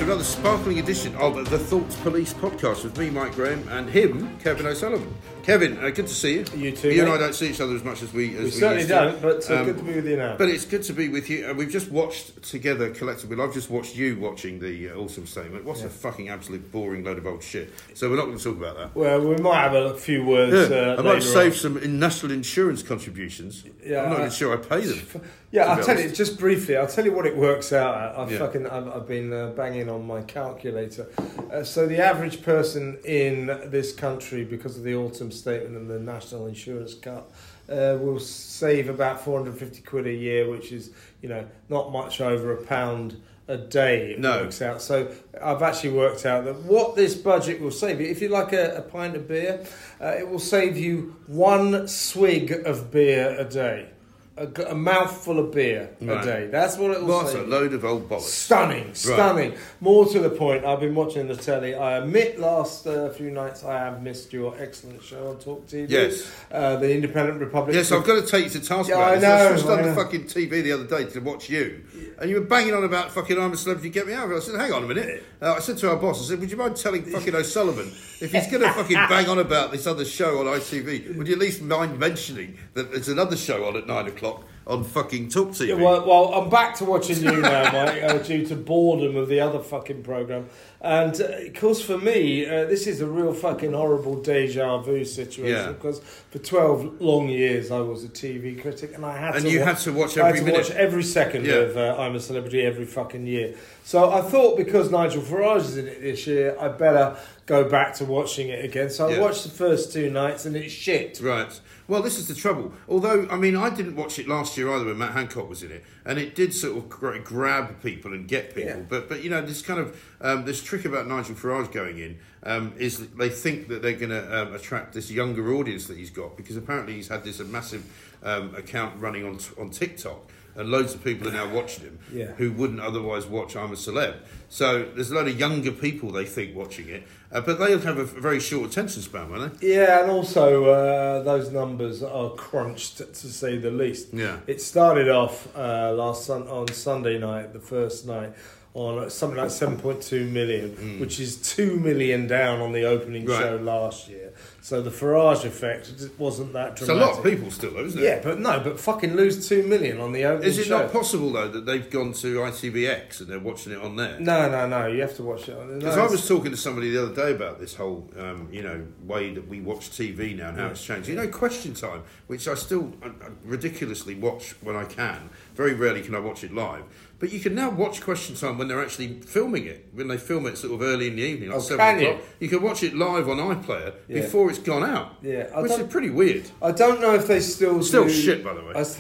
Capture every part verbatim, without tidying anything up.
another sparkling edition of the Thoughts Police podcast with me, Mike Graham, and him, Kevin O'Sullivan. Kevin, uh, good to see you. You too. You mate. and I don't see each other as much as we as we, we certainly used don't, to. but uh, Um, good to be with you now. But it's good to be with you. And we've just watched together collectively. I've just watched you watching the uh, Awesome Statement. What's Yeah. a fucking absolute boring load of old shit. So we're not going to talk about that. Well, we might have a few words. Yeah, Uh, I might later save on. some in national insurance contributions. Yeah, I'm not I- even sure I pay them. Yeah, to I'll be tell you honest. just briefly. I'll tell you what it works out at. I've Yeah. fucking I've, I've been uh, banging on my calculator. Uh, so the average person in this country, because of the autumn statement and the national insurance cut, uh, will save about four hundred fifty quid a year, which is, you know, not much over a pound a day. It No. works out. So I've actually worked out that what this budget will save you, if you like a, a pint of beer, uh, it will save you one swig of beer a day. A, g- a mouthful of beer Right. a day. That's what it will What say. a load of old bollocks. Stunning, stunning. More to the point, I've been watching the telly. I admit last uh, few nights I have missed your excellent show on Talk T V. Yes. Uh, the Independent Republic. Yes, I've got to take you to task Yeah, about I this. know, I switched on I the know. fucking T V the other day to watch you, and you were banging on about fucking I'm a Celebrity, get me out of it. I said, hang on a minute. Uh, I said to our boss, I said, would you mind telling fucking O'Sullivan, if he's going to fucking bang on about this other show on I T V, would you at least mind mentioning that there's another show on at nine o'clock on fucking Talk T V? Yeah, well, well, I'm back to watching you now, Mike, uh, due to boredom of the other fucking programme. And, uh, of course, for me, uh, this is a real fucking horrible deja vu situation. Yeah. Because for twelve long years I was a T V critic, and I had And to you wa- had to watch I every had to minute. watch every second Yeah. of uh, I'm a Celebrity every fucking year. So I thought, because Nigel Farage is in it this year, I better go back to watching it again. So I Yeah. watched the first two nights, and it's shit. Right. Well, this is the trouble. Although, I mean, I didn't watch it last year either when Matt Hancock was in it, and it did sort of gra- grab people and get people. Yeah. But, but you know, this kind of um, this trick about Nigel Farage going in um, is that they think that they're going to um, attract this younger audience that he's got, because apparently he's had this a massive um, account running on on TikTok. And loads of people are now watching him Yeah. who wouldn't otherwise watch I'm a Celeb. So there's a lot of younger people, they think, watching it. Uh, but they'll have a very short attention span, won't they? Yeah, and also uh, those numbers are crunched, to say the least. Yeah. It started off uh, last sun- on Sunday night, the first night, on something like seven point two million, Mm. which is two million down on the opening Right. show last year. So the Farage effect wasn't that It's a dramatic. lot of people still, though, isn't it? Yeah, but no, but fucking lose two million on the opening Is it show. not possible, though, that they've gone to I T V X and they're watching it on there? No, no, no. You have to watch it. on Because no, I it's- was talking to somebody the other day about this whole, um, you know, way that we watch T V now and how it's changed. You know, Question Time, which I still uh, uh, ridiculously watch when I can. Very rarely can I watch it live. But you can now watch Question Time when they're actually filming it, when they film it sort of early in the evening, like Oh, seven can you? o'clock. You can watch it live on iPlayer Yeah. before it's gone out. Yeah, I which is don't- pretty weird. I don't know if they still Still do... shit, by the way. I s-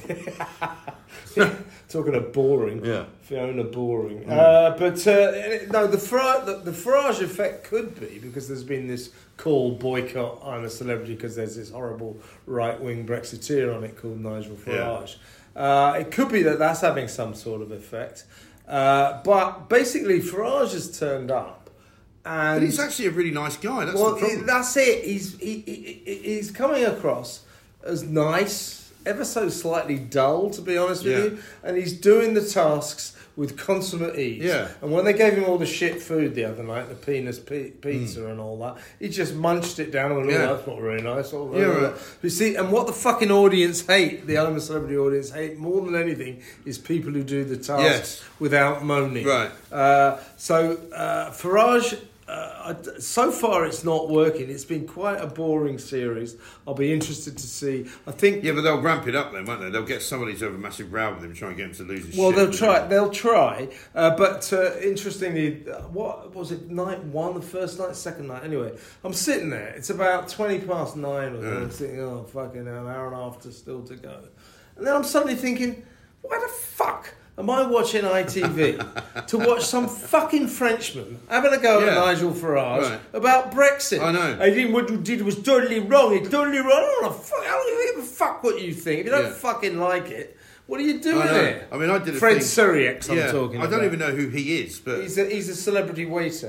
Talking of boring, Yeah. Fiona boring. Uh, but uh, no, the, Fra- the the Farage effect could be, because there's been this call boycott I'm a Celebrity because there's this horrible right wing Brexiteer on it called Nigel Farage. Uh, it could be that that's having some sort of effect. Uh, but basically, Farage has turned up, and But he's actually a really nice guy. That's well, the problem. that's it. He's he, he, he's coming across as nice, ever so slightly dull, to be honest with Yeah. you, and he's doing the tasks with consummate ease. Yeah. And when they gave him all the shit food the other night, the penis pi- pizza Mm. and all that, he just munched it down and went, oh, Yeah. that's not very nice. All Yeah, that. right. You see, and what the fucking audience hate, the I'm a Celebrity audience hate more than anything, is people who do the tasks Yes. without moaning. Right. Uh, so uh, Farage, uh, I- so far it's not working. It's been quite a boring series. I'll be interested to see. I think. Yeah, but they'll ramp it up then, won't they? They'll get somebody to have a massive row with him and try and get him to lose his Well, shit. they'll try. They'll try. Uh, but uh, interestingly, uh, what was it? Night one, the first night, second night. Anyway, I'm sitting there. It's about twenty past nine, or Yeah. I'm sitting. Oh, fucking hell, an hour and a half to still to go. And then I'm suddenly thinking, why the fuck am I watching I T V to watch some fucking Frenchman having a go Yeah. at Nigel Farage Right. about Brexit? I know. I think what you did was totally wrong. It's totally wrong. I don't know. Fuck, I don't give a fuck what you think. If you don't Yeah. fucking like it, what are you doing I know. here? I mean, I did a Fred thing- Suriax, I'm yeah, talking I about. don't even know who he is, but He's a, he's a celebrity waiter.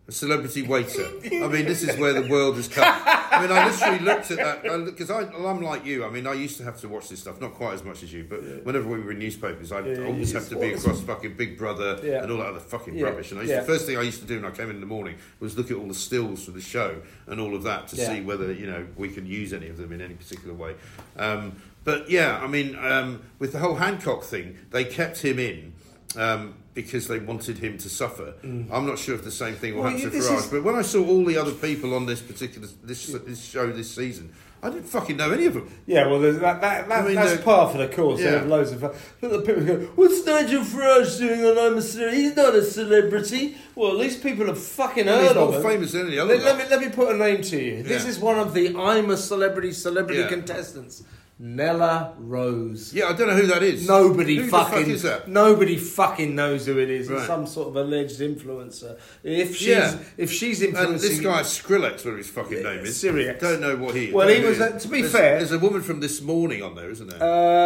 A celebrity waiter. I mean, this is where the world has come. I mean, I literally looked at that because I, I'm like you. I mean, I used to have to watch this stuff, not quite as much as you, but yeah. whenever we were in newspapers, I'd yeah, always have to be across fucking Big Brother yeah. and all that other fucking yeah. rubbish. And I used yeah. to, the first thing I used to do when I came in in the morning was look at all the stills for the show and all of that to yeah. see whether, you know, we could use any of them in any particular way. Um, but yeah, I mean, um, with the whole Hancock thing, they kept him in. Um, because they wanted him to suffer. Mm. I'm not sure if the same thing will well, happen to Farage, is... but when I saw all the other people on this particular this, this show this season, I didn't fucking know any of them. Yeah, well, that, that, that, I mean, that's par for the course. Yeah. They have loads of fun. Look at the people go, what's Nigel Farage doing on I'm a Celebrity? He's not a celebrity. Well, at least people have fucking well, heard of him. He's more famous than any other. Let, let, me, let me put a name to you. This yeah. is one of the I'm a Celebrity celebrity yeah. contestants. Nella Rose. Yeah, I don't know who that is. Nobody who fucking. the fuck is that? Nobody fucking knows who it is. Right. It's some sort of alleged influencer. If she's yeah. if she's influencing, and this guy Skrillex, whatever his fucking name is, Syriac. Don't know what he is. Well, he was. Uh, to be there's, fair, there's a woman from This Morning on there, isn't there? Uh,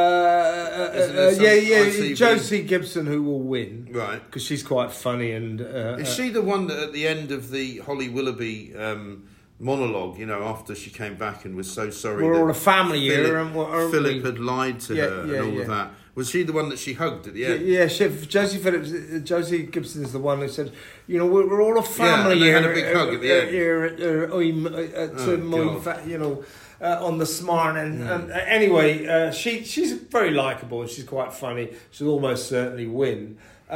uh, isn't there uh, yeah, yeah, I T V? Josie Gibson, who will win, right? Because she's quite funny and. Uh, is she the one that at the end of the Holly Willoughby? Um, monologue, you know, after she came back and was so sorry. We're all a family Philip, here, and we're, Philip we? had lied to yeah, her yeah, and all yeah. of that. Was she the one that she hugged at the end? Yeah, yeah she, Josie Phillips, uh, Josie Gibson is the one who said, you know, we're, we're all a family yeah, here. Had a big uh, hug at the uh, end. Here at, uh, I'm, uh, to oh, fa- you know, uh, on the smart and, mm. and uh, anyway, uh, she she's very likeable and she's quite funny. She'll almost certainly win.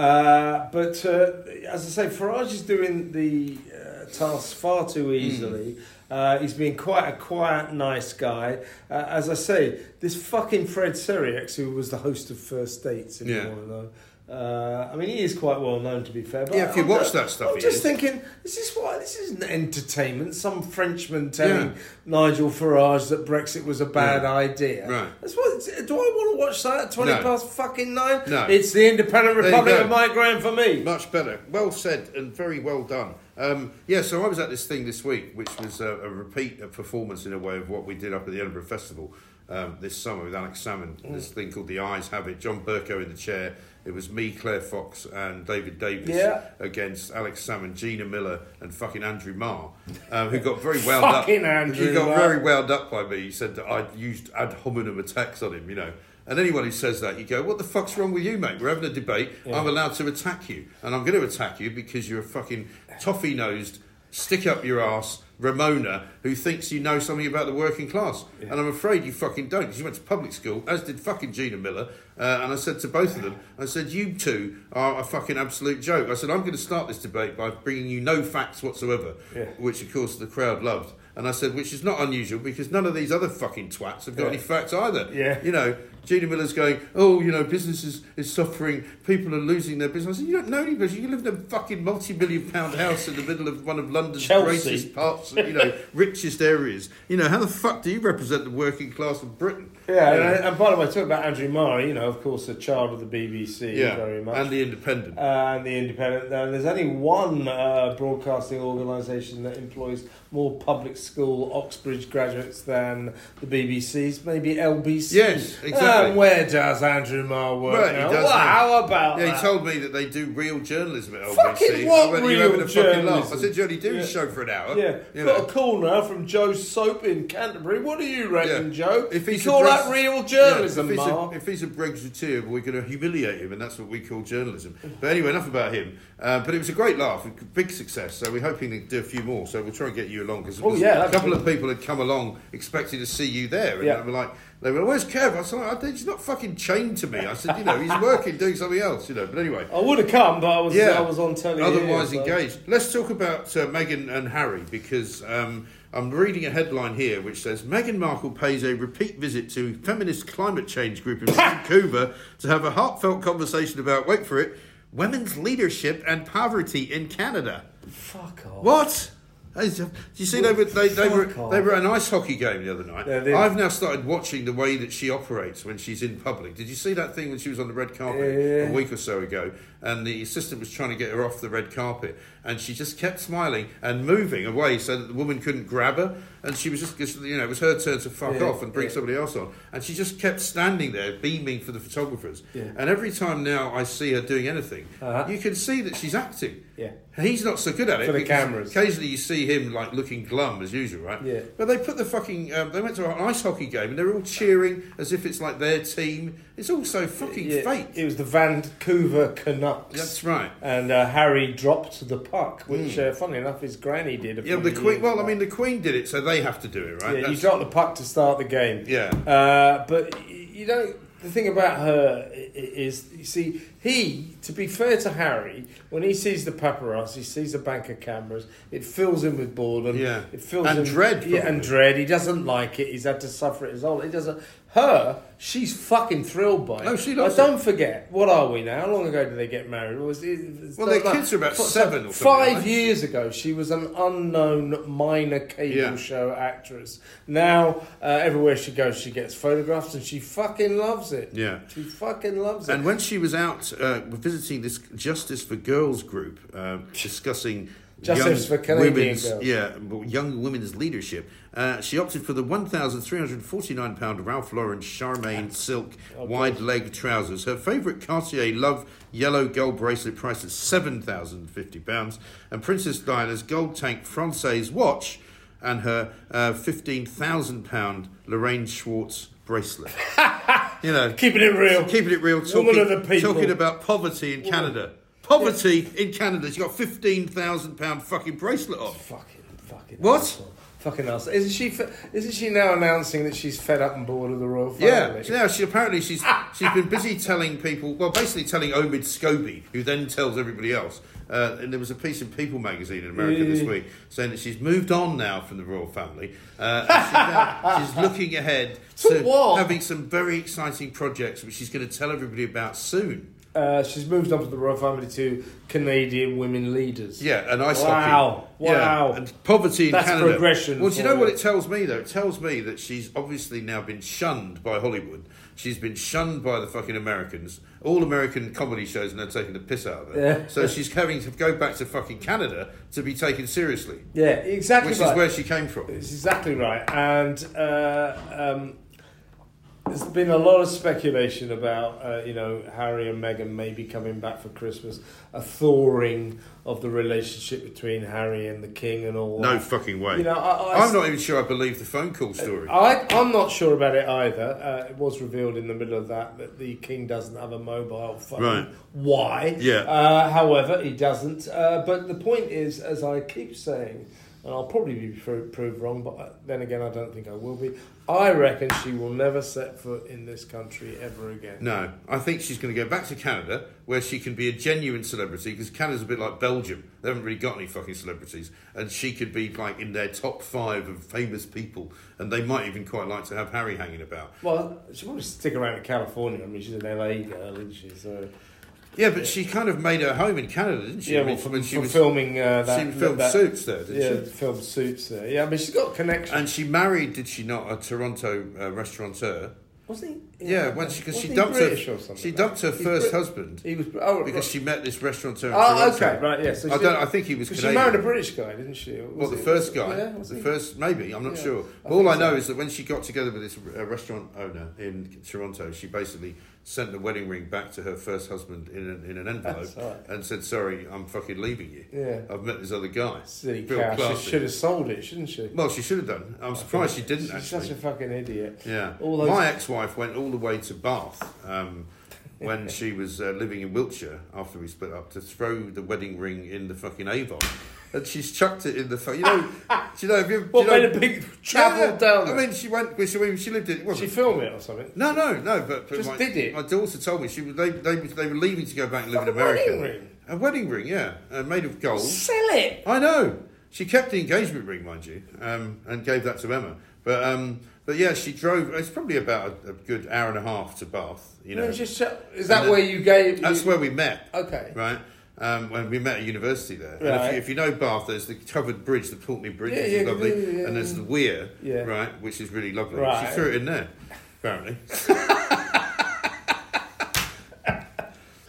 Uh, but uh, as I say, Farage is doing the uh, task far too easily. Mm. Uh, he's been quite a quiet, nice guy. Uh, as I say, this fucking Fred Syriax, who was the host of First Dates, if yeah. you want to know. Uh, I mean, he is quite well known, to be fair. But yeah, if you I'm watch just, that stuff, I'm he just is. thinking, is this why this isn't entertainment? Some Frenchman telling yeah. Nigel Farage that Brexit was a bad yeah. idea. Right? That's what. Do I want to watch that at twenty no. past fucking nine? No. It's the Independent Republic of Mike Graham for me. Much better. Well said and very well done. Um, yeah, so I was at this thing this week, which was a, a repeat a performance in a way of what we did up at the Edinburgh Festival um, this summer with Alex Salmond. Mm. This thing called The Eyes Have It. John Burko in the chair. It was me, Claire Fox, and David Davis yeah. against Alex Salmond, Gina Miller, and fucking Andrew Marr, um, who got very wound up. Fucking Andrew He got Marr. very wound up by me. He said that I'd used ad hominem attacks on him, you know. And anyone who says that, you go, what the fuck's wrong with you, mate? We're having a debate. Yeah. I'm allowed to attack you. And I'm going to attack you because you're a fucking toffee-nosed, stick-up-your-arse Ramona who thinks you know something about the working class. Yeah. And I'm afraid you fucking don't, because you went to public school, as did fucking Gina Miller. Uh, and I said to both of them, I said, you two are a fucking absolute joke. I said, I'm going to start this debate by bringing you no facts whatsoever, yeah. which, of course, the crowd loved. And I said, which is not unusual, because none of these other fucking twats have got yeah. any facts either. Yeah. You know, Gina Miller's going, oh, you know, business is, is suffering, people are losing their business. I said, you don't know any business. You live in a fucking multi-million pound house in the middle of one of London's Chelsea. greatest parts, you know, richest areas. You know, how the fuck do you represent the working class of Britain? Yeah, you know? and, and by the way, talking about Andrew Marr, you know, of course, a child of the B B C, yeah, very much. and the Independent. Uh, and the Independent. And there's only one uh, broadcasting organisation that employs more public school Oxbridge graduates than the B B C's, maybe L B C. Yes, exactly. And where does Andrew Marr work well, now? He does well, now. how about yeah, that? he told me that they do real journalism at L B C. Fucking what I went, real You're having a fucking laugh. journalism? I said, you only do yeah. a show for an hour. Yeah, you got know. a call now from Joe Soap in Canterbury. What do you reckon, Yeah. Joe? If he's you call a Brex- that real journalism, yeah, if, he's Marr? a, if he's a Brexiteer, we're going to humiliate him, and that's what we call journalism. But anyway, enough about him. Uh, but it was a great laugh, a big success. So we're hoping to do a few more. So we'll try and get you along, because oh, yeah, a couple of people had come along expecting to see you there, and yeah. they were like, they were, where's Kev? I said, oh, he's not fucking chained to me. I said, you know, he's working, doing something else, you know. But anyway, I would have come, but I was yeah, I was on telly. Otherwise here, engaged. Let's talk about uh, Meghan and Harry, because um, I'm reading a headline here which says Meghan Markle pays a repeat visit to feminist climate change group in Vancouver to have a heartfelt conversation about, wait for it, women's leadership and poverty in Canada. Fuck off. What? Do you see, they were they, they were they were at an ice hockey game the other night. Yeah, I've now started watching the way that she operates when she's in public. Did you see that thing when she was on the red carpet yeah. a week or so ago, and the assistant was trying to get her off the red carpet, and she just kept smiling and moving away so that the woman couldn't grab her, and she was just, just you know, it was her turn to fuck Yeah, off and bring yeah. somebody else on, and she just kept standing there beaming for the photographers. Yeah. And every time now I see her doing anything, Uh-huh. you can see that she's acting. Yeah. He's not so good at it For the because cameras. occasionally you see him like looking glum as usual, right? Yeah. But they put the fucking. Um, they went to an ice hockey game and they're all cheering as if it's like their team. It's all so fucking Yeah, fake. It was the Vancouver Canucks. That's right. And uh, Harry dropped the puck, which, Mm. uh, funnily enough, his granny did. A Yeah, few the Queen. years Well, I back. mean, the Queen did it, so they have to do it, right? Yeah, you That's- dropped the puck to start the game. Yeah. Uh, but y- you know, the thing about her i- i- is, you see, he, to be fair to Harry, when he sees the paparazzi, sees a bank of cameras, it fills him with boredom. Yeah. It fills And him, dread, Yeah, probably. and dread. He doesn't like it. He's had to suffer it as old. He doesn't. Her, she's fucking thrilled by it. Oh, she loves Now, don't forget, what are we now? How long ago did they get married? Was it, it's Well, not their like- kids are about so- seven or something, Five aren't they? years ago, she was an unknown minor cable Yeah. show actress. Now, uh, everywhere she goes, she gets photographs, and she fucking loves it. Yeah. She fucking loves it. And when she was out uh, visiting this Justice for Girls group, uh, discussing Justice young for Canadian women's, girls. yeah, well, young women's leadership, uh, she opted for the one thousand three hundred forty-nine pound Ralph Lauren Charmaine silk Oh, wide leg trousers. Her favourite Cartier Love yellow gold bracelet priced at seven thousand fifty pounds, and Princess Diana's gold tank Francaise watch, and her uh, fifteen thousand pound Lorraine Schwartz bracelet. You know, Keeping it real. keeping it real, Woman talking, of the people. talking about poverty in Canada. Poverty in Canada. She got fifteen thousand pound fucking bracelet on. Fucking, fucking. What? Asshole. Fucking ass. Isn't she? fe- Isn't she now announcing that she's fed up and bored of the royal family? Yeah, so now she apparently she's she's been busy telling people, well, basically telling Omid Scobie, who then tells everybody else. Uh, and there was a piece in People magazine in America this Yeah. week saying that she's moved on now from the royal family. Uh, and she's, now, she's looking ahead To to what? having some very exciting projects which she's going to tell everybody about soon. Uh, she's moved on from the royal family to Canadian women leaders. Yeah, and ice Wow. hockey. Wow. Yeah, and poverty in That's Canada. progression Well, do you for know what you. it tells me, though? It tells me that she's obviously now been shunned by Hollywood. She's been shunned by the fucking Americans. All American comedy shows are now taking the piss out of her. Yeah. So she's having to go back to fucking Canada to be taken seriously, Yeah, exactly which right. is where she came from. It's exactly right. And uh, um, there's been a lot of speculation about, uh, you know, Harry and Meghan maybe coming back for Christmas, a thawing of the relationship between Harry and the King and all No that. fucking way. You know, I, I, I'm not even sure I believe the phone call story. I, I'm not sure about it either. Uh, it was revealed in the middle of that that the King doesn't have a mobile phone. Right. Why? Yeah. Uh, however, he doesn't. Uh, but the point is, as I keep saying, and I'll probably be pro- proved wrong, but then again, I don't think I will be. I reckon she will never set foot in this country ever again. No, I think she's going to go back to Canada where she can be a genuine celebrity, because Canada's a bit like Belgium. They haven't really got any fucking celebrities, and she could be like in their top five of famous people, and they might even quite like to have Harry hanging about. Well, she'll probably stick around in California. I mean, she's an L A girl, isn't she? So Yeah, but she kind of made her home in Canada, didn't she? yeah, I mean, well, from, when she from was filming uh, that, she filmed that, Suits there, didn't yeah, she? filmed Suits there. Yeah, I mean, she's got connections. And she married, did she not, a Toronto uh, restaurateur? Wasn't he? Yeah, when she because Wasn't she he dumped British her or something she like dumped her that? He's first Brit- husband He was oh, because right. she met this restaurateur in Oh, Toronto. okay, right, yeah. So I she don't. did- I think he was so she Canadian. married a British guy, didn't she? Or was Well, the it- first guy, Yeah, was the he? first, maybe, I'm not Yeah, sure. I But all think I know so. is that when she got together with this uh, restaurant owner in Toronto, she basically sent the wedding ring back to her first husband in an, in an envelope That's right. and said, "Sorry, I'm fucking leaving you. Yeah. I've met this other guy." Silly Real cow. She classy. should have sold it, shouldn't she? Well, she should have done. I'm surprised she didn't She's actually. such a fucking idiot. Yeah. All those- My ex-wife went all the way to Bath um, when she was uh, living in Wiltshire after we split up to throw the wedding ring in the fucking Avon. And she's chucked it in the... Fu- you know... do you know... Have you, do What you know, made a big travel Yeah, down I there? mean, she went... She, she lived in... Did she film it or something? No, no, no, but... but Just my, did it? My daughter told me she was, they, they, they were leaving to go back and live in A America. wedding ring? A wedding ring, yeah. Uh, made of gold. Sell it! I know. She kept the engagement ring, mind you, um, and gave that to Emma. But um, but yeah, she drove. It's probably about a, a good hour and a half to Bath. You know, No, just sell- is that then- where you gave... that's you, where we met. Okay. Right. Um, when we met at university there. And if, Right. you, if you know Bath, there's the covered bridge, the Pulteney Bridge, Yeah, which yeah, is lovely, yeah, yeah, and there's yeah. the weir, Yeah. right, which is really lovely. Right. She threw it in there, apparently. That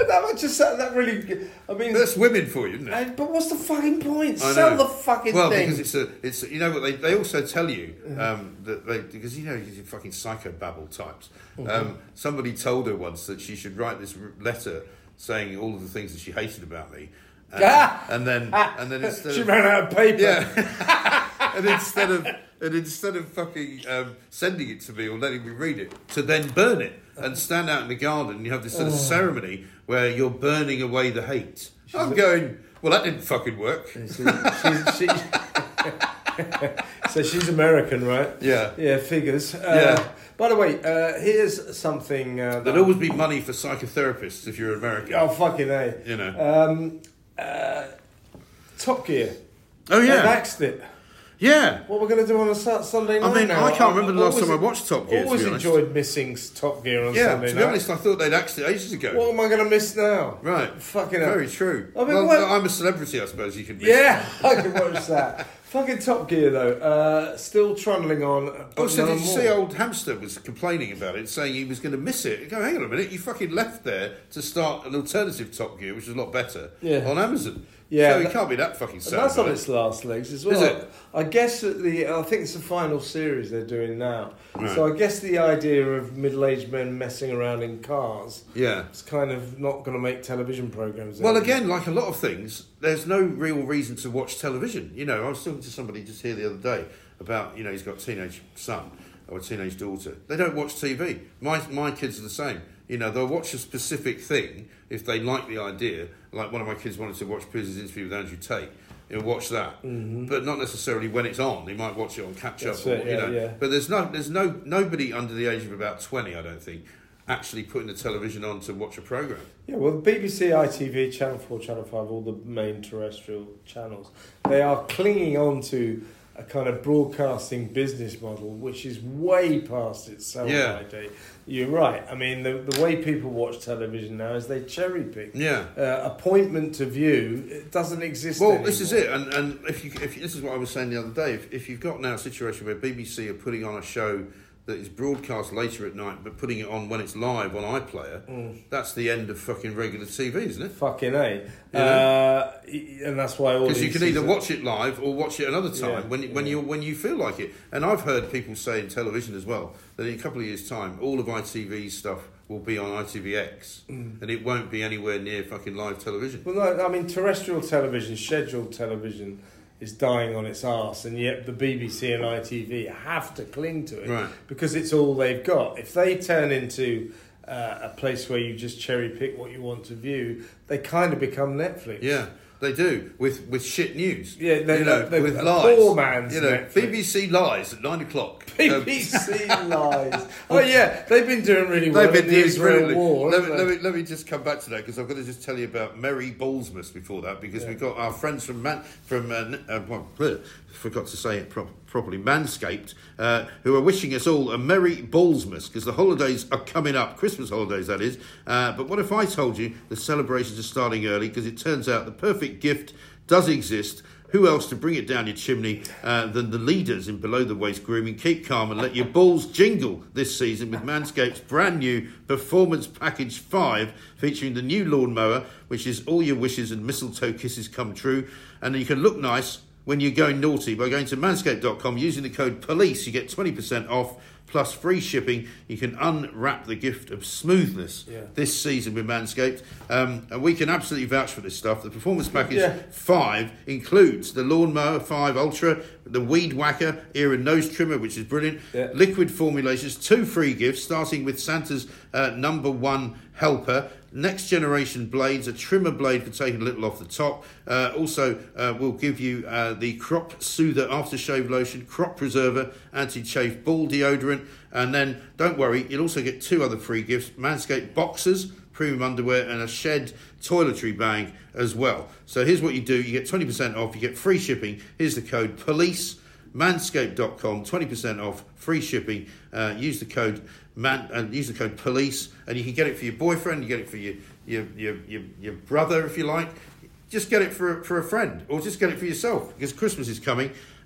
that just that really. I mean, that's women for you, isn't it? Uh, but what's the fucking point? I Sell know. the fucking well, thing. Well, because it's a, it's a, you know what they they also tell you um, that they, because you know these fucking psychobabble types. Mm-hmm. Um, somebody told her once that she should write this letter saying all of the things that she hated about me, and, ah! and then and then instead she of, ran out of paper. Yeah, and instead of and instead of fucking um, sending it to me or letting me read it, to then burn it and stand out in the garden, and you have this sort of oh. ceremony where you're burning away the hate. She's I'm a- going. Well, that didn't fucking work. She's, she's, she, so she's American, right? Yeah. Yeah, figures. Uh, yeah. By the way, uh, here's something... Uh, There'd always be money for psychotherapists if you're American. Oh, fucking A. You know. Um, uh, Top Gear. Oh, yeah. They've axed it. Yeah. What we're going to do on a Sunday night I mean, now? I can't remember the last always, time I watched Top Gear, always to be honest. enjoyed missing Top Gear on yeah, Sunday night. to be honest, I thought they'd axed it ages ago. What am I going to miss now? Right. Fucking Very hell. true. I mean, well, what? I'm a celebrity, I suppose you could miss. Yeah, I can watch that. Fucking Top Gear, though. Uh, still trundling on. Oh, so did you more. see old Hamster was complaining about it, saying he was going to miss it? You go, hang on a minute, you fucking left there to start an alternative Top Gear, which was a lot better, yeah. on Amazon. Yeah, so that, it can't be that fucking sad. That's on its last legs as well. Is it? I guess that the I think it's the final series they're doing now. Right. So I guess the idea of middle-aged men messing around in cars, yeah, it's kind of not going to make television programs. Well, again, like a lot of things, there's no real reason to watch television. You know, I was talking to somebody just here the other day about, you know, he's got a teenage son or a teenage daughter. They don't watch T V. My my kids are the same. You know, they'll watch a specific thing if they like the idea. Like one of my kids wanted to watch Piers' interview with Andrew Tate. He'll watch that, mm-hmm. but not necessarily when it's on. He might watch it on catch up, or, it, yeah, you know. Yeah. But there's no, there's no nobody under the age of about twenty, I don't think, actually putting the television on to watch a program. Yeah, well, the B B C, I T V, Channel four, Channel five, all the main terrestrial channels, they are clinging on to a kind of broadcasting business model which is way past its sell-by yeah. date. You're right. I mean, the the way people watch television now is they cherry pick. Yeah. Uh, appointment to view it doesn't exist Well, anymore. this is it, and and if you if you, this is what I was saying the other day. If, if you've got now a situation where B B C are putting on a show that is broadcast later at night, but putting it on when it's live on iPlayer, mm. that's the end of fucking regular T V, isn't it? Fucking A. You uh, and that's why all because you can either watch it live or watch it another time yeah, when when yeah. you when you feel like it. And I've heard people say in television as well that in a couple of years' time, all of I T V's stuff will be on I T V X, mm. and it won't be anywhere near fucking live television. Well, no, I mean terrestrial television, scheduled television is dying on its arse, and yet the B B C and I T V have to cling to it right. because it's all they've got. If they turn into uh, a place where you just cherry pick what you want to view, they kind of become Netflix. Yeah, they do with with shit news. Yeah, they, you know, they, with they, lies. Poor man's you know, Netflix. B B C lies at nine o'clock. B B C lies. Oh yeah, they've been doing really well. They've been in the Israel brilliantly. war. Let me, let, me, let me just come back to that because I've got to just tell you about Merry Ballsmas before that because yeah. we've got our friends from Man, from uh, uh, well, bleh, forgot to say it pro- properly, Manscaped, uh, who are wishing us all a Merry Ballsmas because the holidays are coming up, Christmas holidays that is. Uh, but what if I told you the celebrations are starting early because it turns out the perfect gift does exist. Who else to bring it down your chimney uh, than the leaders in below-the-waist grooming? Keep calm and let your balls jingle this season with Manscaped's brand new Performance Package five, featuring the new lawnmower, which is all your wishes and mistletoe kisses come true. And you can look nice when you're going naughty by going to manscaped dot com using the code POLICE. You get twenty percent off plus free shipping. You can unwrap the gift of smoothness yeah. this season with Manscaped. Um, and we can absolutely vouch for this stuff. The Performance Package yeah. five includes the Lawnmower five Ultra, the Weed Whacker ear and nose trimmer, which is brilliant, yeah. liquid formulations, two free gifts, starting with Santa's uh, number one helper, next generation blades, a trimmer blade for taking a little off the top. Uh, also, uh, we'll give you uh, the Crop Soother aftershave lotion, Crop Preserver, anti-chafe ball deodorant, and then don't worry, you'll also get two other free gifts: Manscaped boxers, premium underwear, and a Shed toiletry bag as well. So here's what you do: you get twenty percent off, you get free shipping. Here's the code POLICE. manscaped dot com, twenty percent off, free shipping. Uh, use the code man, uh, use the code POLICE, and you can get it for your boyfriend, you get it for your your your your, your brother if you like. Just get it for for a friend, or just get it for yourself because Christmas is coming.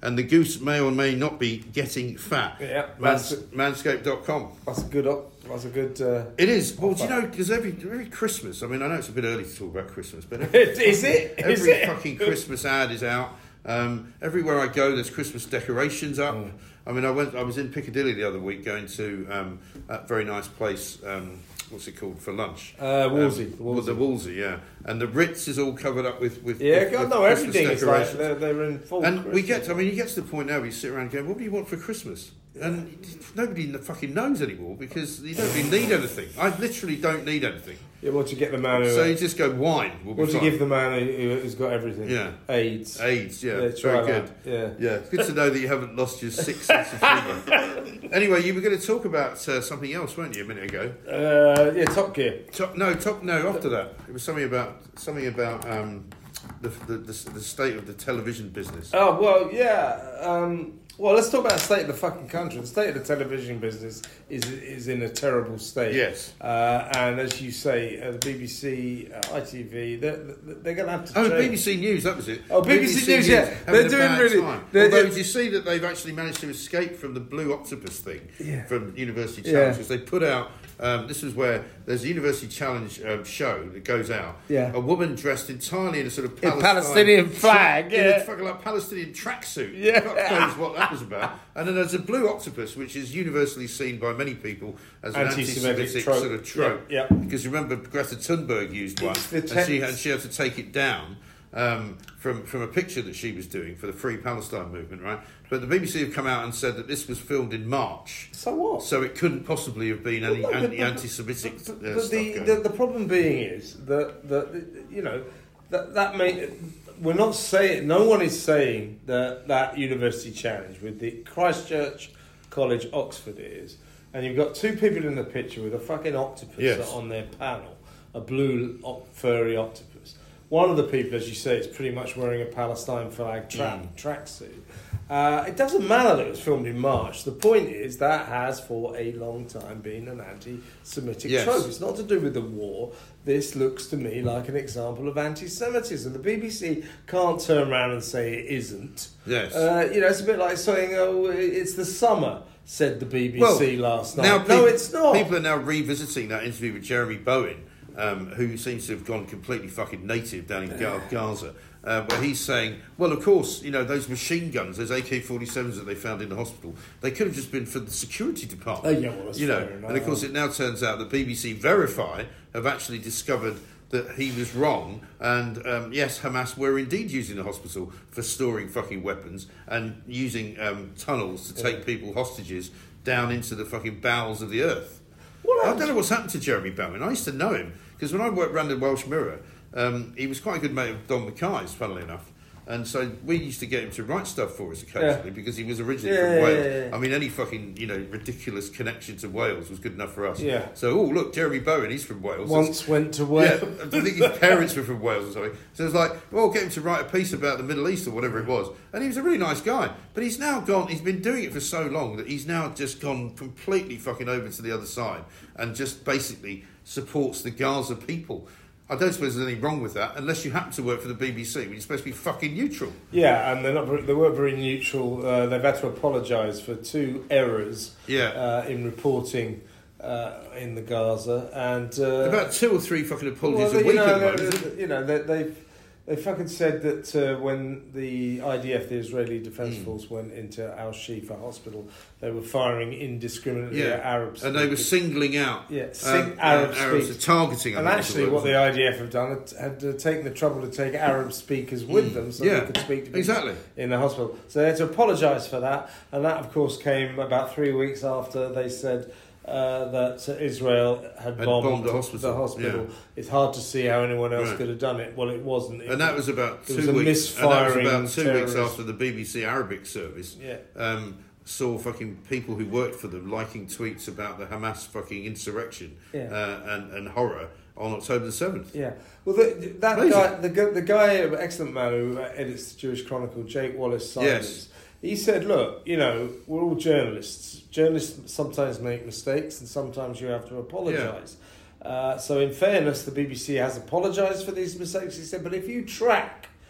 and the goose may or may not be getting fat. Yeah, Mans- manscaped dot com. That's a good. Op- that's a good. Uh, it is. Well, do you know? Because every every Christmas, I mean, I know it's a bit early to talk about Christmas, but every, is it? every Is it? fucking Christmas ad is out. Um, everywhere I go, there's Christmas decorations up. Mm. I mean, I went. I was in Piccadilly the other week, going to um, that very nice place. Um, what's it called for lunch? Uh, Wolsey. Um, Wolsey. The Wolsey, yeah. And the Ritz is all covered up with with yeah. with, God, with no, Christmas everything is like decorations. they're, they're in full. And Christmas. we get. To, I mean, you get to the point now where you sit around going, "What do you want for Christmas?" And nobody fucking knows anymore because you don't really need anything. I literally don't need anything. Yeah, what do you get the man who... So you just go, wine will be What do you fine. give the man who, who's got everything? Yeah. AIDS. AIDS, yeah. Yeah, try very good. that. Yeah. Yeah, it's good to know that you haven't lost your sixth sense of humour. Anyway, you were going to talk about uh, something else, weren't you, a minute ago? Uh, yeah, Top Gear. Top, no, top, no, after that. It was something about, something about um, the, the, the, the state of the television business. Oh, well, yeah. Um, well, let's talk about the state of the fucking country. The state of the television business is is in a terrible state. Yes. Uh, and as you say, uh, the B B C, uh, I T V, they're, they're going to have to Oh, change. B B C News, that was it. Oh, B B C, News, yeah. having They're a doing bad really... time. they're- Although, they're- did you see that they've actually managed to escape from the Blue Octopus thing Yeah. from University Yeah. Challenge? Because they put out, um, this is where there's a University Challenge um, show that goes out. Yeah. A woman dressed entirely in a sort of In Palestine, Palestinian flag, in yeah. a fucking like Palestinian tracksuit. Yeah. God knows what that was about. And then there's a Blue Octopus, which is universally seen by many people as an Anti-Semitic anti-Semitic trope. sort of trope. Yeah, yeah. Because remember, Greta Thunberg used one, It's the and she, tenth- and she had to take it down. Um, from from a picture that she was doing for the Free Palestine movement, right? But the B B C have come out and said that this was filmed in March, So what? so it couldn't possibly have been any Well, no, but- anti- but- anti-Semitic But, uh, but stuff the, going the on. the problem being is that that you know that that may we're not saying no one is saying that that University Challenge with the Christchurch College Oxford is, and you've got two people in the picture with a fucking octopus Yes. on their panel, a blue o- furry octopus. One of the people, as you say, is pretty much wearing a Palestine flag tra- Mm. tracksuit. Uh, it doesn't matter that it was filmed in March. The point is that has for a long time been an anti-Semitic Yes. trope. It's not to do with the war. This looks to me like an example of anti-Semitism. The B B C can't turn around and say it isn't. Yes. Uh, you know, it's a bit like saying, "Oh, it's the summer," said the B B C Well, last night. now no, peop- it's not. People are now revisiting that interview with Jeremy Bowen, um, who seems to have gone completely fucking native down in Ga- Gaza, uh, where he's saying, well, of course, you know, those machine guns, those A K forty-sevens that they found in the hospital, they could have just been for the security department. Oh, yeah, well, that's you know, fair enough. and of course, it now turns out that B B C Verify have actually discovered that he was wrong, and um, yes, Hamas were indeed using the hospital for storing fucking weapons and using um, tunnels to take Yeah. people hostages down into the fucking bowels of the earth. What I else? don't know what's happened to Jeremy Bowen. I used to know him because when I worked around the Welsh Mirror, um, he was quite a good mate of Don Mackay's, funnily enough. And so we used to get him to write stuff for us occasionally Yeah. because he was originally Yeah, from yeah, Wales. yeah, yeah. I mean, any fucking, you know, ridiculous connection to Wales was good enough for us. Yeah. So, oh, look, Jeremy Bowen, he's from Wales. Once went to Yeah, Wales. I think his parents were from Wales or something. So it's like, well, get him to write a piece about the Middle East or whatever it was. And he was a really nice guy. But he's now gone, he's been doing it for so long that he's now just gone completely fucking over to the other side and just basically supports the Gaza people. I don't suppose there's anything wrong with that unless you happen to work for the B B C when you're supposed to be fucking neutral. Yeah, and they're not. very- They weren't very neutral. Uh, they've had to apologise for two errors Yeah. uh, in reporting uh, in the Gaza, and uh, About two or three fucking apologies well, a you week know, at the they- moment. isn't it? they- you know, they, they've they fucking said that uh, when the I D F, the Israeli Defence Mm. Force, went into Al Shifa Hospital, they were firing indiscriminately Yeah. at Arabs, And they were singling out yeah, um, sing, uh, Arab Arabs, speakers. targeting. I And think is actually, word, what wasn't the I D F have done had, had uh, taken the trouble to take Arab speakers with Mm. them so Yeah, they could speak to people exactly. in the hospital. So they had to apologise for that, and that, of course, came about three weeks after they said uh, that Israel had, Had bombed, bombed the hospital, hospital. It's hard to see how anyone else Right. could have done it. Well, it wasn't. It And that was about it two was a weeks. And that was misfiring about two terrorist- weeks after the B B C Arabic service Yeah. um, saw fucking people who worked for them liking tweets about the Hamas fucking insurrection Yeah. uh, and, and horror on October the seventh. Yeah, well, the, that Amazing. guy, the, gu- the guy, excellent man who edits the Jewish Chronicle, Jake Wallace Simons, Yes. he said, look, you know, we're all journalists. Journalists sometimes make mistakes and sometimes you have to apologise. Uh, so in fairness, the B B C has apologised for these mistakes, he said, but if you track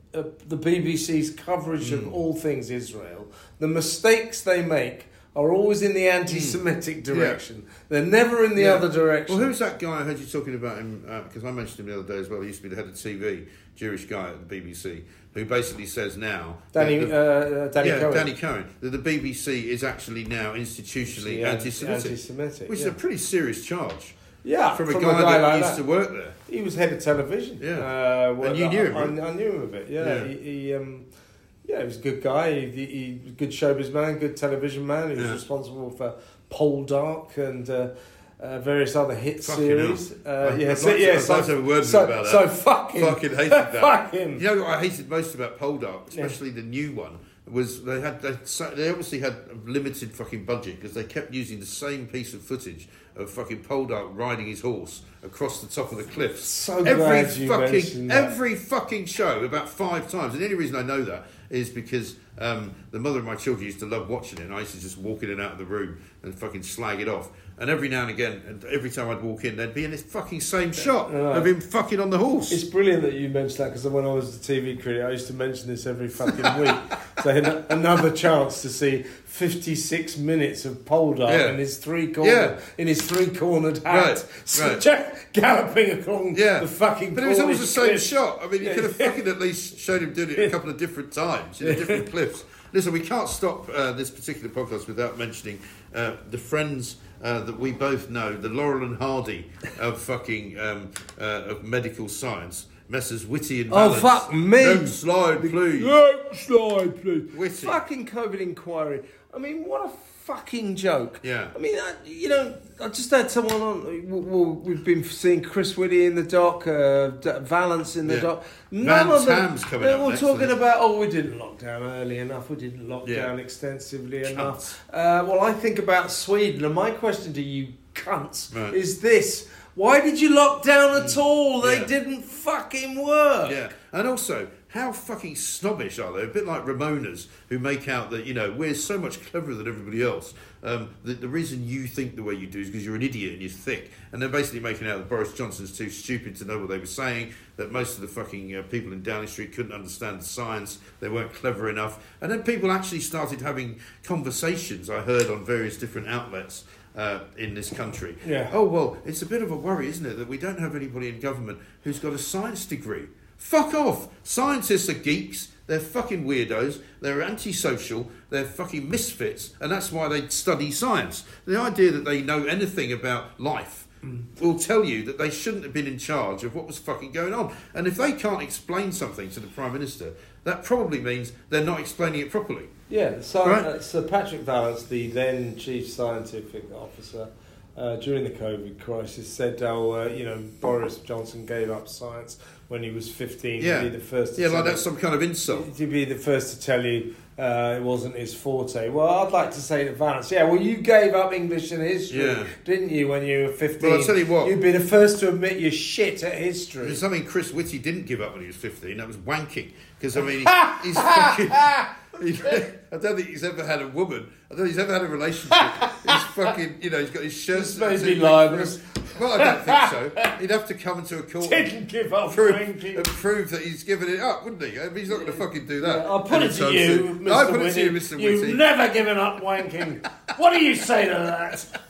uh, the B B C's coverage Mm. of all things Israel, the mistakes they make are always in the anti-Semitic direction. Yeah. They're never in the yeah. other direction. Well, who's that guy I heard you talking about him? Because uh, I mentioned him the other day as well. He used to be the head of T V, Jewish guy at the B B C, who basically says now... Danny, the, uh, Danny yeah, Cohen. Danny Cohen. That the B B C is actually now institutionally yeah, anti-Semitic. anti-Semitic. Which yeah. is a pretty serious charge. Yeah, from a from guy, a guy that like used that. to work there. He was head of television. Yeah, uh, and you knew him. Right? I, I knew him a bit. Yeah, yeah. he, he um, yeah, he was a good guy. He, he, he was a good showbiz man, good television man. He was yeah. responsible for Poldark and uh, uh, various other hit fucking series. Uh, I'd yeah, like so, to, yeah, I'd so, like to have a word so, about that. So fuck him. Fucking hated that. Fuck him. You know what I hated most about Poldark, especially yeah. the new one, was they had they, they obviously had a limited fucking budget because they kept using the same piece of footage of fucking Poldark riding his horse across the top of the cliffs. So every glad you fucking mentioned that. every fucking show about five times. And the only reason I know that is because um, the mother of my children used to love watching it, and I used to just walk in and out of the room and fucking slag it off. And every now and again, and every time I'd walk in, they'd be in this fucking same shot right. of him fucking on the horse. It's brilliant that you mentioned that because when I was a T V critic, I used to mention this every fucking week. So I had another chance to see fifty-six minutes of Poldark yeah. in his three cornered yeah. in his three cornered hat, right. right. Jack galloping along yeah. the fucking. But it was always the same cliff. shot. I mean, you yeah. could have fucking at least showed him doing it a couple of different times in yeah. different clips. Listen, we can't stop uh, this particular podcast without mentioning uh, the friends uh, that we both know, the Laurel and Hardy of fucking um, uh, of medical science, Messrs. Whitty and Valance. Oh fuck me! Next slide, please. Next slide, please. Whitty. Fucking COVID inquiry. I mean, what a fucking joke. Yeah. I mean, I, you know, I just had someone on. Well, we've been seeing Chris Whitty in the doc, uh, Valance in the yeah. doc. None Van of them. Coming they were talking about, oh, we didn't lock down early enough. We didn't lock yeah. down extensively Cunts. enough. Uh, well, I think about Sweden, and my question to you cunts right. is this. Why did you lock down at all? They yeah. didn't fucking work. Yeah, and also, how fucking snobbish are they? A bit like Ramonas, who make out that, you know, we're so much cleverer than everybody else. Um, the, the reason you think the way you do is because you're an idiot and you're thick. And they're basically making out that Boris Johnson's too stupid to know what they were saying, that most of the fucking uh, people in Downing Street couldn't understand the science, they weren't clever enough. And then people actually started having conversations, I heard on various different outlets, Uh, in this country. Yeah. Oh, well, it's a bit of a worry, isn't it, that we don't have anybody in government who's got a science degree. Fuck off! Scientists are geeks, they're fucking weirdos, they're antisocial, they're fucking misfits, and that's why they study science. The idea that they know anything about life mm. will tell you that they shouldn't have been in charge of what was fucking going on. And if they can't explain something to the Prime Minister, that probably means they're not explaining it properly. Yeah, so, right? uh, Sir Patrick Vallance, the then Chief Scientific Officer, uh, during the COVID crisis, said, "Oh, uh, you know, Boris Johnson gave up science when he was fifteen. Yeah, to be the first to yeah, tell like that's some kind of insult. To be the first to tell you uh, it wasn't his forte." Well, I'd like to say to Vallance, yeah, well, you gave up English and history, yeah. didn't you, when you were fifteen? Well, I'll tell you what. You'd be the first to admit you're shit at history. There's something Chris Whitty didn't give up when he was fifteen, that was wanking. Because, I mean, he's fucking... He, I don't think he's ever had a woman. I don't think he's ever had a relationship. He's fucking, you know, he's got his shirts. This may be libelous. Well, I don't think so. He'd have to come into a court Didn't give up prove, wanking. and prove that he's given it up, wouldn't he? I mean, he's not going to fucking do that. Yeah, I'll put it to you, soon. Mister I'll put Whitty. it to you, Mister Whitty. You've never given up wanking. What do you say to that?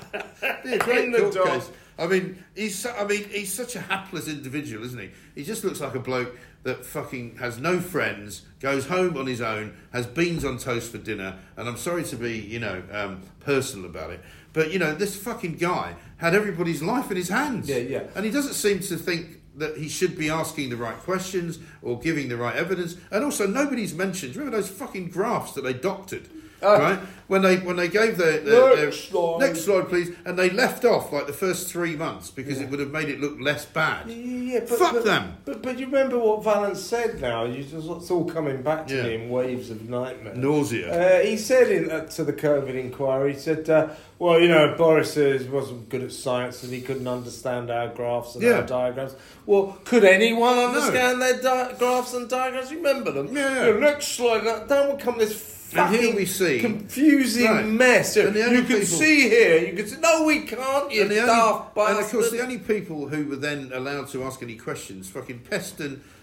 Yeah, great In the court dog. case. I mean, he's. su- I mean, he's such a hapless individual, isn't he? He just looks like a bloke that fucking has no friends, goes home on his own, has beans on toast for dinner, and I'm sorry to be, you know, um, personal about it, but, you know, this fucking guy had everybody's life in his hands. Yeah, yeah. And he doesn't seem to think that he should be asking the right questions or giving the right evidence. And also, nobody's mentioned, remember those fucking graphs that they doctored? Uh, right when they when they gave their, their, their next, slide. next slide please, and they left off like the first three months because yeah. it would have made it look less bad. Yeah, but, fuck but, them. But but you remember what Valance said now? You just, it's all coming back to yeah. me in waves of nightmare, nausea. Uh, he said in uh, to the COVID inquiry, he said, uh, "Well, you know, Boris says wasn't good at science and he couldn't understand our graphs and yeah. our diagrams. Well, could anyone understand no. their di- graphs and diagrams? Remember them? Yeah. yeah. You know, next slide. Don't come this." And here we see confusing right. mess. You can people, see here. You can see. No, we can't. You and daft only, bastard. And of course, the only people who were then allowed to ask any questions, fucking Peston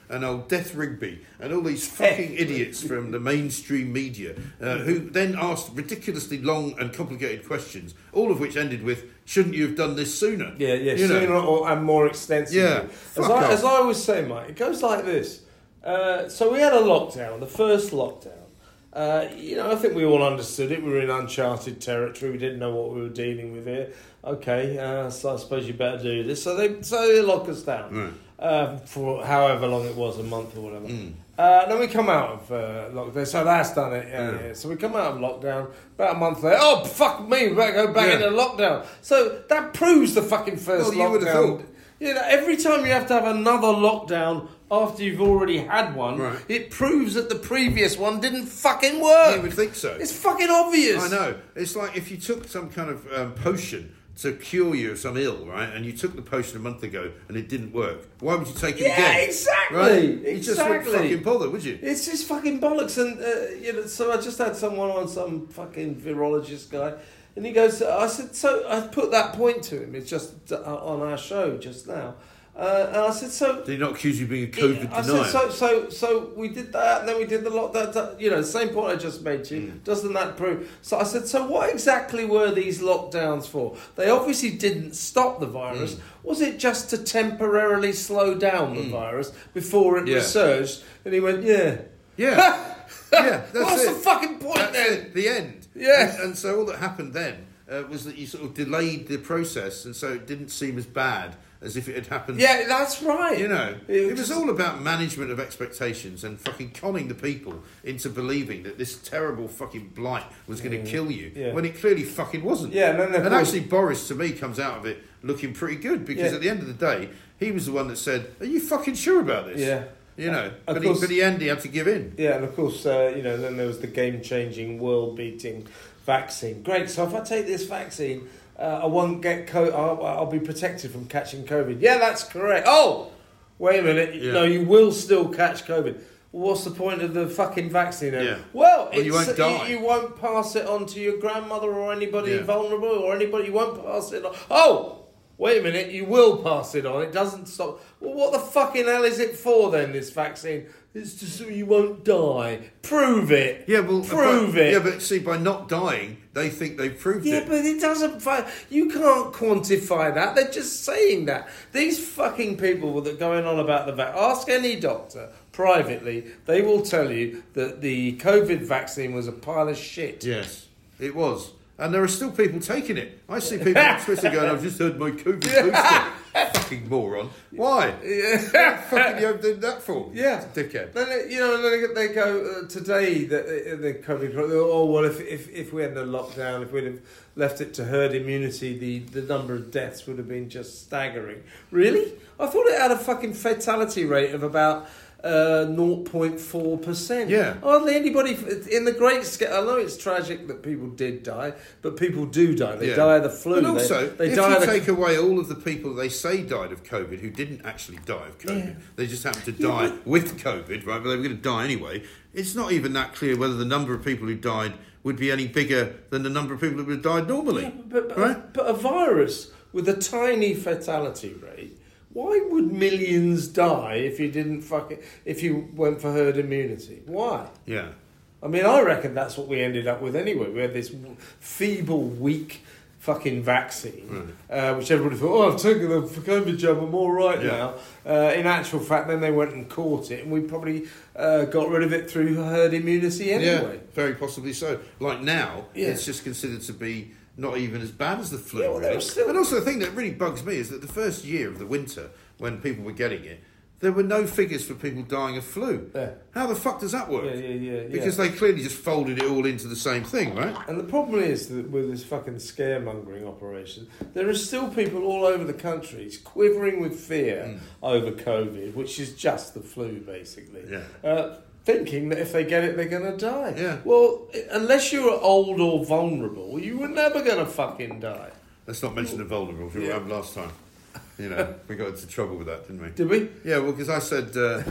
and old Death Rigby and all these fucking idiots from the mainstream media uh, who then asked ridiculously long and complicated questions, all of which ended with, shouldn't you have done this sooner? Yeah, yeah, you sooner know? or, and more extensively. Yeah, as fuck I, off. as I always say, Mike, it goes like this. Uh, so we had a lockdown, the first lockdown. Uh, you know, I think we all understood it. We were in uncharted territory. We didn't know what we were dealing with here. Okay, uh, so I suppose you better do this. So they, so they lock us down Right. uh, for however long it was, a month or whatever. Mm. Uh, then we come out of uh, lockdown. So that's done it. Yeah, Yeah. yeah. So we come out of lockdown about a month later. Oh, fuck me, we better go back Yeah. into lockdown. So that proves the fucking first Well, you would have lockdown. thought. You know, every time you have to have another lockdown after you've already had one, Right. it proves that the previous one didn't fucking work. You would think so. It's fucking obvious. I know. It's like if you took some kind of um, potion to cure you of some ill, right? And you took the potion a month ago and it didn't work. Why would you take it Yeah, again? exactly. Right? You just wouldn't Exactly. fucking bother, would you? It's just fucking bollocks, and uh, you know. So I just had someone on, some fucking virologist guy, and he goes. I said, so I put that point to him. It's just uh, on our show just now, uh, and I said, so. Did he not accuse you of being a COVID I denier? said, so, so, so we did that, and then we did the lockdown. that- You know, same point I just made to you. Mm. Doesn't that prove? So I said, so what exactly were these lockdowns for? They obviously didn't stop the virus. Mm. Was it just to temporarily slow down the Mm. virus before it Yeah. resurged? And he went, yeah. Yeah. Yeah, that's What's it. the fucking point That's then? it, the end. Yeah. And, and so all that happened then uh, was that you sort of delayed the process, and so it didn't seem as bad as if it had happened. Yeah, that's right. You know, It it was just- all about management of expectations and fucking conning the people into believing that this terrible fucking blight was going to Yeah. kill you, Yeah. when it clearly fucking wasn't. Yeah, and then of and course- actually Boris, to me, comes out of it looking pretty good, because Yeah. at the end of the day, he was the one that said, are you fucking sure about this? Yeah. You know, Of but, he, course- but in the end, he had to give in. Yeah, and of course, uh, you know, then there was the game-changing, world-beating vaccine. Great. So if I take this vaccine, uh, I won't get co- I'll, I'll be protected from catching COVID. Yeah, that's correct. Oh, wait a minute. Yeah. No, you will still catch COVID. Well, what's the point of the fucking vaccine? Then? Yeah. Well, Well, you it's- won't die. You, you won't pass it on to your grandmother or anybody Yeah. vulnerable or anybody. You won't pass it on. Oh. Wait a minute, you will pass it on. It doesn't stop. Well, what the fucking hell is it for then, this vaccine? It's just so you won't die. Prove it. Yeah, well, Prove but, it. Yeah, but see, by not dying, they think they've proved Yeah, it. but it doesn't. fi- You can't quantify that. They're just saying that. These fucking people that are going on about the vaccine. Ask any doctor privately. They will tell you that the COVID vaccine was a pile of shit. Yes, it was. And there are still people taking it. I see people on Twitter going, I've just had my COVID booster. Fucking moron. Why? Yeah. Fucking you did that for? Yeah. Dickhead. Then they- you know, and then they go uh, today that uh, the COVID. Oh well, if, if if we had a lockdown, if we'd have left it to herd immunity, the the number of deaths would have been just staggering. Really? I thought it had a fucking fatality rate of about uh, zero point four percent. Yeah. Hardly anybody in the great scale. I know it's tragic that people did die, but people do die. They Yeah. die of the flu. But They- also, they, if die you of the take away all of the people they say died of COVID who didn't actually die of COVID, Yeah. they just happened to Yeah, die but- with COVID, right? But they were going to die anyway. It's not even that clear whether the number of people who died would be any bigger than the number of people who would have died normally. Yeah, but, but, right? but a virus with a tiny fatality rate, why would millions die if you didn't fuck it, if you went for herd immunity? Why? Yeah. I mean, I reckon that's what we ended up with anyway. We had this feeble, weak fucking vaccine, uh, which everybody thought, oh, I've taken the COVID jab, I'm all right Yeah. now. Uh, in actual fact, then they went and caught it, and we probably uh, got rid of it through herd immunity anyway. Yeah, very possibly so. Like now, Yeah. it's just considered to be not even as bad as the flu. Yeah, well, really. there's still- And also, the thing that really bugs me is that the first year of the winter, when people were getting it, there were no figures for people dying of flu. Yeah. How the fuck does that work? Yeah, yeah, yeah, yeah. Because they clearly just folded it all into the same thing, right? And the problem is that with this fucking scaremongering operation, there are still people all over the country quivering with fear Mm. over COVID, which is just the flu, basically. Yeah. Uh, thinking that if they get it, they're going to die. Yeah. Well, unless you're old or vulnerable, you were never going to fucking die. Let's not mention the vulnerable, which Yeah. we happened last time. You know, we got into trouble with that, didn't we? Did we? Yeah, well, because I said, uh,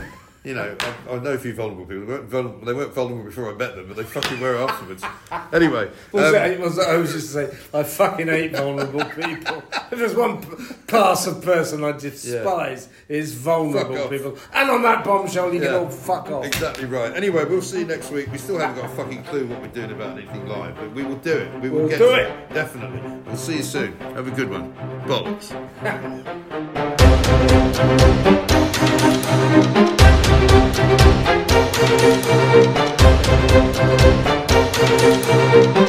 You know, I, I know a few vulnerable people. They weren't vulnerable, they weren't vulnerable before I met them, but they fucking were afterwards. Anyway. Was um, it, was it, I was just to say, I fucking hate vulnerable people. If there's one p- class of person I despise, yeah. it's vulnerable people. And on that bombshell, you yeah. can all fuck off. Exactly right. Anyway, we'll see you next week. We still haven't got a fucking clue what we're doing about anything live, but we will do it. We will we'll get do to it. it. Definitely. We'll see you soon. Have a good one. Bollocks. Thank you.